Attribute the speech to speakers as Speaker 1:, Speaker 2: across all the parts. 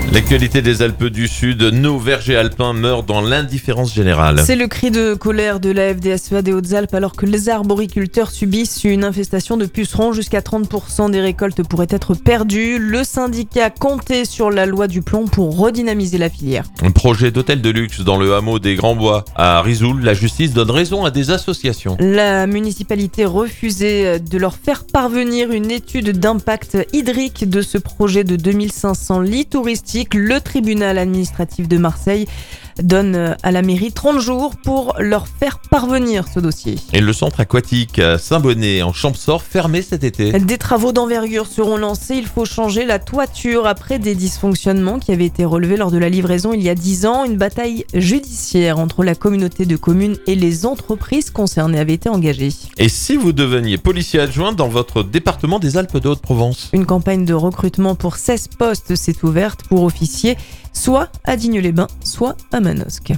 Speaker 1: L'actualité des Alpes du Sud, nos vergers alpins meurent dans l'indifférence générale.
Speaker 2: C'est le cri de colère de la FDSEA des Hautes-Alpes alors que les arboriculteurs subissent une infestation de pucerons. Jusqu'à 30% des récoltes pourraient être perdues. Le syndicat comptait sur la loi du plomb pour redynamiser la filière.
Speaker 1: Un projet d'hôtel de luxe dans le hameau des Grands Bois à Risoul. La justice donne raison à des associations.
Speaker 2: La municipalité refusait de leur faire parvenir une étude d'impact hydrique de ce projet de 2500 lits touristiques. Le tribunal administratif de Marseille donne à la mairie 30 jours pour leur faire parvenir ce dossier.
Speaker 1: Et le centre aquatique à Saint-Bonnet en Champsaur fermé cet été.
Speaker 2: Des travaux d'envergure seront lancés. Il faut changer la toiture après des dysfonctionnements qui avaient été relevés lors de la livraison il y a 10 ans. Une bataille judiciaire entre la communauté de communes et les entreprises concernées avait été engagée.
Speaker 1: Et si vous deveniez policier adjoint dans votre département des Alpes de Haute-Provence?
Speaker 2: Une campagne de recrutement pour 16 postes s'est ouverte pour officiers, soit à Digne-les-Bains, soit à Manosque.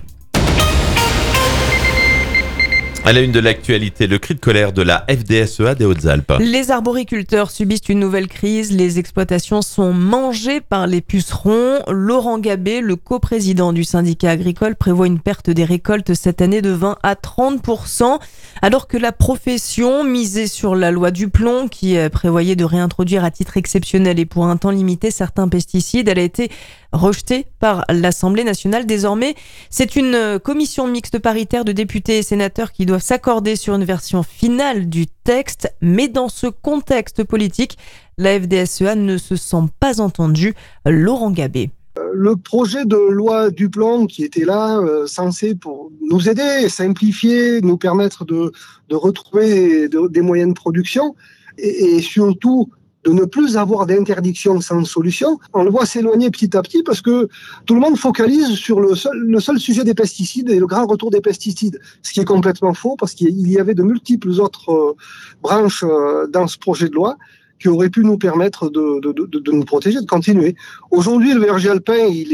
Speaker 1: À la une de l'actualité, le cri de colère de la FDSEA des Hautes-Alpes.
Speaker 2: Les arboriculteurs subissent une nouvelle crise. Les exploitations sont mangées par les pucerons. Laurent Gabé, le coprésident du syndicat agricole, prévoit une perte des récoltes cette année de 20 à 30%, alors que la profession misait sur la loi du plomb qui prévoyait de réintroduire à titre exceptionnel et pour un temps limité certains pesticides. Elle a été rejetée par l'Assemblée nationale. Désormais, c'est une commission mixte paritaire de députés et sénateurs qui doivent s'accorder sur une version finale du texte. Mais dans ce contexte politique, la FDSEA ne se sent pas entendue. Laurent Gabé.
Speaker 3: Le projet de loi du plomb qui était là, censé pour nous aider, simplifier, nous permettre de retrouver des moyens de production et surtout de ne plus avoir d'interdiction sans solution, on le voit s'éloigner petit à petit parce que tout le monde focalise sur le seul sujet des pesticides et le grand retour des pesticides, ce qui est complètement faux parce qu'il y avait de multiples autres branches dans ce projet de loi qui auraient pu nous permettre de nous protéger, de continuer. Aujourd'hui, le verger alpin, il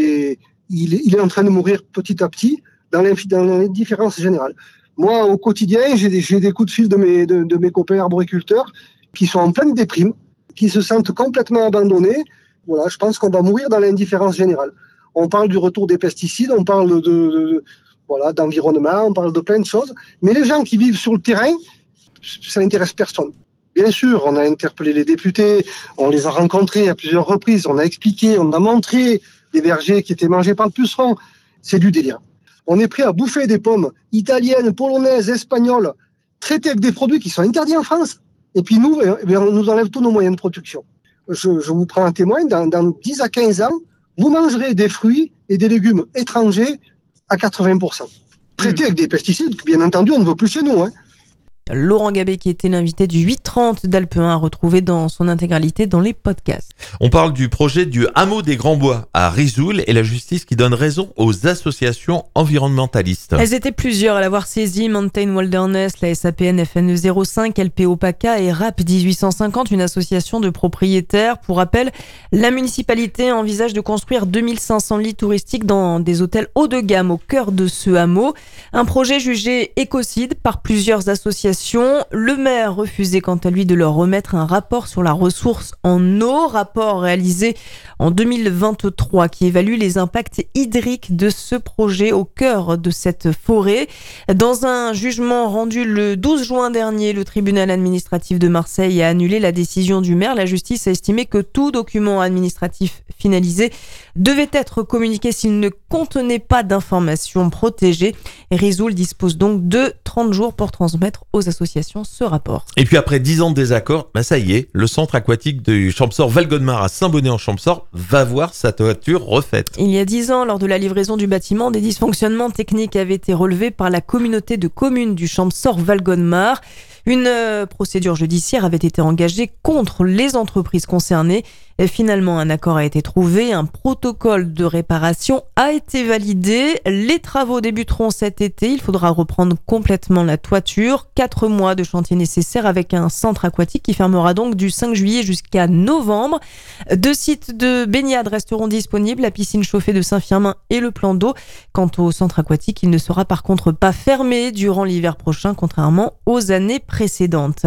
Speaker 3: est en train de mourir petit à petit dans l'indifférence générale. Moi, au quotidien, j'ai des coups de fil de mes copains arboriculteurs qui sont en pleine déprime, qui se sentent complètement abandonnés. Voilà, je pense qu'on va mourir dans l'indifférence générale. On parle du retour des pesticides, on parle d'environnement, on parle de plein de choses, mais les gens qui vivent sur le terrain, ça n'intéresse personne. Bien sûr, on a interpellé les députés, on les a rencontrés à plusieurs reprises, on a expliqué, on a montré des vergers qui étaient mangés par le puceron. C'est du délire. On est prêt à bouffer des pommes italiennes, polonaises, espagnoles, traitées avec des produits qui sont interdits en France. Et puis nous, on nous enlève tous nos moyens de production. Je vous prends un témoin, dans 10 à 15 ans, vous mangerez des fruits et des légumes étrangers à 80%. Traités avec des pesticides que, bien entendu, on ne veut plus chez nous.
Speaker 2: Laurent Gabé qui était l'invité du 8h30 d'Alpe 1 à retrouver dans son intégralité dans les podcasts.
Speaker 1: On parle du projet du hameau des Grands Bois à Risoul et la justice qui donne raison aux associations environnementalistes.
Speaker 2: Elles étaient plusieurs à l'avoir saisi, Mountain Wilderness, la SAPN FNE 05, LPO PACA et RAP 1850, une association de propriétaires. Pour rappel, la municipalité envisage de construire 2500 lits touristiques dans des hôtels haut de gamme au cœur de ce hameau. Un projet jugé écocide par plusieurs associations. Le maire refusait quant à lui de leur remettre un rapport sur la ressource en eau, rapport réalisé en 2023 qui évalue les impacts hydriques de ce projet au cœur de cette forêt. Dans un jugement rendu le 12 juin dernier, le tribunal administratif de Marseille a annulé la décision du maire. La justice a estimé que tout document administratif finalisé devait être communiqué s'il ne contenait pas d'informations protégées. Risoul dispose donc de 30 jours pour transmettre aux associations ce rapport.
Speaker 1: Et puis après 10 ans de désaccord, ça y est, le centre aquatique du Champsaur Valgodemar à Saint-Bonnet en Champsaur va voir sa toiture refaite.
Speaker 2: Il y a 10 ans, lors de la livraison du bâtiment, des dysfonctionnements techniques avaient été relevés par la communauté de communes du Champsaur Valgodemar. Une procédure judiciaire avait été engagée contre les entreprises concernées. Et finalement, un accord a été trouvé. Un protocole de réparation a été validé. Les travaux débuteront cet été. Il faudra reprendre complètement la toiture. 4 mois de chantier nécessaires avec un centre aquatique qui fermera donc du 5 juillet jusqu'à novembre. 2 sites de baignade resteront disponibles, la piscine chauffée de Saint-Firmin et le plan d'eau. Quant au centre aquatique, il ne sera par contre pas fermé durant l'hiver prochain, contrairement aux années précédentes. précédente.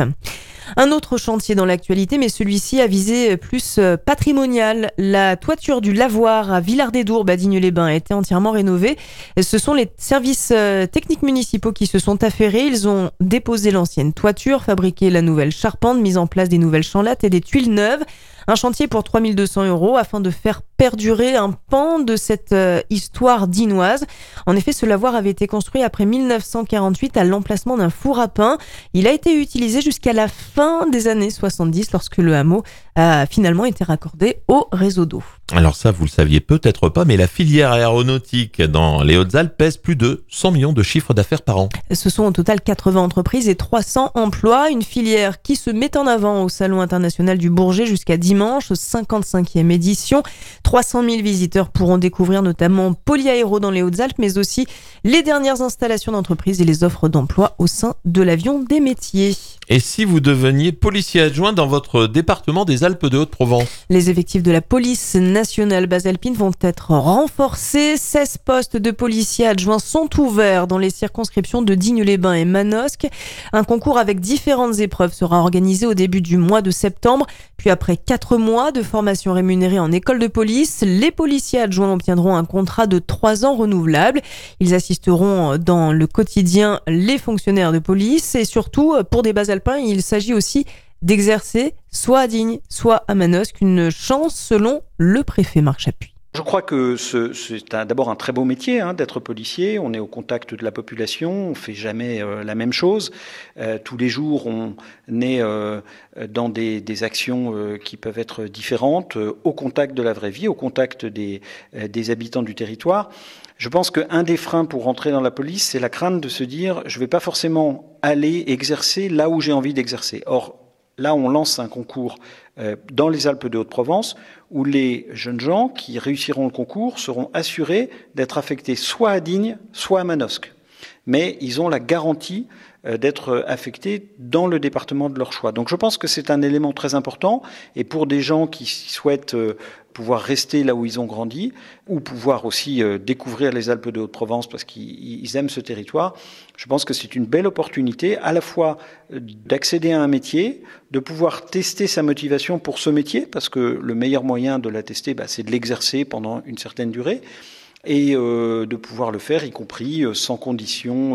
Speaker 2: Un autre chantier dans l'actualité, mais celui-ci a visé plus patrimonial. La toiture du lavoir à Villard-des-Dourbes à Digne-les-Bains a été entièrement rénovée. Ce sont les services techniques municipaux qui se sont affairés. Ils ont déposé l'ancienne toiture, fabriqué la nouvelle charpente, mis en place des nouvelles chanlattes et des tuiles neuves. Un chantier pour 3 200 € afin de faire perdurer un pan de cette histoire dinoise. En effet, ce lavoir avait été construit après 1948 à l'emplacement d'un four à pain. Il a été utilisé jusqu'à la fin des années 70 lorsque le hameau a finalement été raccordé au réseau d'eau.
Speaker 1: Alors ça, vous le saviez peut-être pas, mais la filière aéronautique dans les Hautes-Alpes pèse plus de 100 millions de chiffres d'affaires par an.
Speaker 2: Ce sont au total 80 entreprises et 300 emplois. Une filière qui se met en avant au Salon international du Bourget jusqu'à dimanche, 55e édition. 300 000 visiteurs pourront découvrir notamment Polyaéro dans les Hautes-Alpes, mais aussi les dernières installations d'entreprises et les offres d'emploi au sein de l'avion des métiers.
Speaker 1: Et si vous deveniez policier adjoint dans votre département des Alpes de Haute-Provence ?
Speaker 2: Les effectifs de la police nationale basse-alpine vont être renforcés. 16 postes de policiers adjoints sont ouverts dans les circonscriptions de Digne-les-Bains et Manosque. Un concours avec différentes épreuves sera organisé au début du mois de septembre. Puis après 4 mois de formation rémunérée en école de police, les policiers adjoints obtiendront un contrat de 3 ans renouvelable. Ils assisteront dans le quotidien les fonctionnaires de police et surtout pour des bas alpins, il s'agit aussi d'exercer soit à Digne, soit à Manosque, une chance selon le préfet Marc Chapuis.
Speaker 4: Je crois que c'est d'abord un très beau métier d'être policier. On est au contact de la population, on fait jamais la même chose. Tous les jours, on est dans des actions qui peuvent être différentes, au contact de la vraie vie, au contact des habitants du territoire. Je pense qu'un des freins pour rentrer dans la police, c'est la crainte de se dire « je ne vais pas forcément aller exercer là où j'ai envie d'exercer ». Or, là, on lance un concours dans les Alpes de Haute-Provence où les jeunes gens qui réussiront le concours seront assurés d'être affectés soit à Digne, soit à Manosque. Mais ils ont la garantie d'être affectés dans le département de leur choix. Donc je pense que c'est un élément très important et pour des gens qui souhaitent pouvoir rester là où ils ont grandi ou pouvoir aussi découvrir les Alpes de Haute-Provence parce qu'ils aiment ce territoire, je pense que c'est une belle opportunité à la fois d'accéder à un métier, de pouvoir tester sa motivation pour ce métier parce que le meilleur moyen de la tester, c'est de l'exercer pendant une certaine durée et de pouvoir le faire, y compris sans condition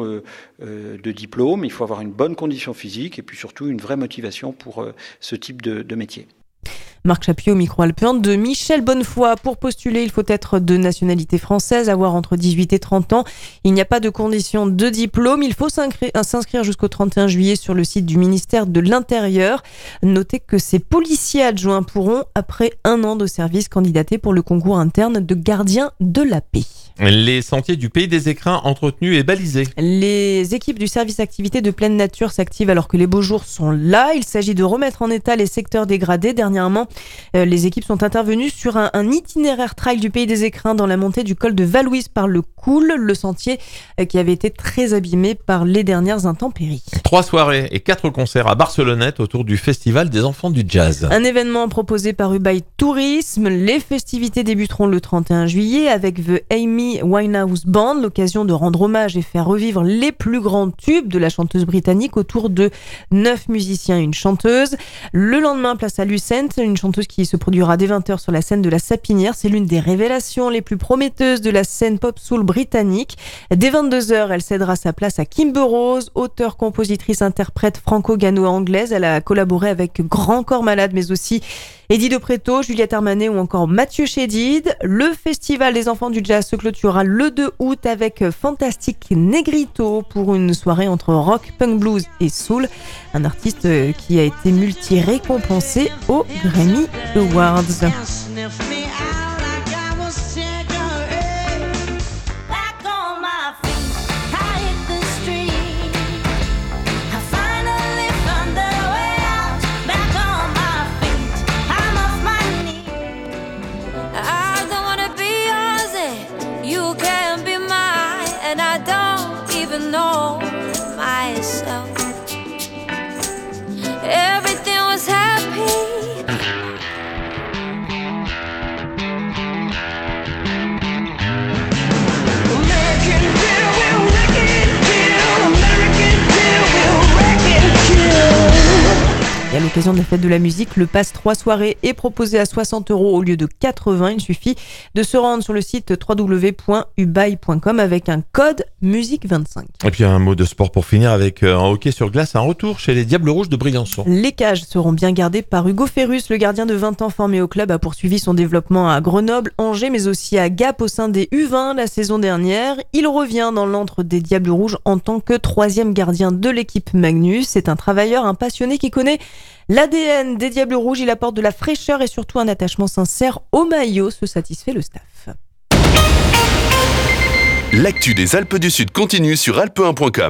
Speaker 4: de diplôme. Il faut avoir une bonne condition physique et puis surtout une vraie motivation pour ce type de métier.
Speaker 2: Marc Chapuis au micro alpin de Michel Bonnefoy. Pour postuler, il faut être de nationalité française, avoir entre 18 et 30 ans. Il n'y a pas de condition de diplôme. Il faut s'inscrire jusqu'au 31 juillet sur le site du ministère de l'Intérieur. Notez que ces policiers adjoints pourront, après 1 an de service, candidater pour le concours interne de gardien de la paix.
Speaker 1: Les sentiers du Pays des Écrins entretenus et balisés.
Speaker 2: Les équipes du service activité de pleine nature s'activent alors que les beaux jours sont là. Il s'agit de remettre en état les secteurs dégradés. Dernièrement, les équipes sont intervenues sur un itinéraire trail du Pays des Écrins dans la montée du col de Valouise par le Coul, le sentier qui avait été très abîmé par les dernières intempéries.
Speaker 1: 3 soirées et 4 concerts à Barcelonnette autour du Festival des enfants du jazz.
Speaker 2: Un événement proposé par Ubaï Tourisme. Les festivités débuteront le 31 juillet avec The Amy Winehouse Band, l'occasion de rendre hommage et faire revivre les plus grands tubes de la chanteuse britannique autour de 9 musiciens et une chanteuse. Le lendemain, place à Lucent, une chanteuse qui se produira dès 20h sur la scène de la Sapinière. C'est l'une des révélations les plus prometteuses de la scène pop-soul britannique. Dès 22h, elle cédera sa place à Kimber Rose, auteure, compositrice, interprète franco-gano-anglaise. Elle a collaboré avec Grand Corps Malade, mais aussi Eddie De Pretto, Juliette Armanet ou encore Mathieu Chédid. Le Festival des enfants du jazz se clôturera le 2 août avec Fantastic Negrito pour une soirée entre rock, punk, blues et soul. Un artiste qui a été multi-récompensé aux Grammy Awards.
Speaker 5: Know myself. Everything was happy. American deal, we'll wreck it, deal. American deal, we'll wreck it, deal.
Speaker 2: l'occasion de la fête de la musique. Le pass 3 soirées est proposé à 60 € au lieu de 80. Il suffit de se rendre sur le site www.ubail.com avec un code musique25.
Speaker 1: Et puis un mot de sport pour finir avec un hockey sur glace, un retour chez les Diables Rouges de Briançon.
Speaker 2: Les cages seront bien gardées par Hugo Ferrus. Le gardien de 20 ans formé au club a poursuivi son développement à Grenoble, Angers, mais aussi à Gap au sein des U20 la saison dernière. Il revient dans l'antre des Diables Rouges en tant que 3e gardien de l'équipe Magnus. C'est un travailleur, un passionné qui connaît l'ADN des Diables Rouges. Il apporte de la fraîcheur et surtout un attachement sincère au maillot, se satisfait le staff.
Speaker 6: L'actu des Alpes du Sud continue sur alpe1.com.